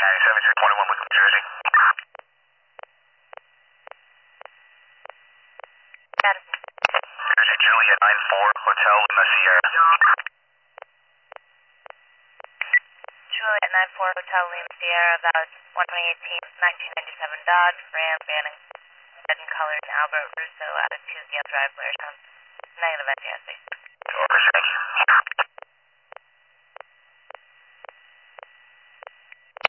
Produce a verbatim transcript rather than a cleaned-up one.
County seventy-six twenty-one with New Jersey. Madison. Jersey Juliet nine four, Hotel Lima Sierra. Juliet nine four, Hotel Lima Sierra, about one twenty eighteen, nineteen ninety-seven Dodge, Ram, Banning, red and colored, Albert Russo, out of two Gale Drive, Blairstown. Negative N T S D. Over, thank you.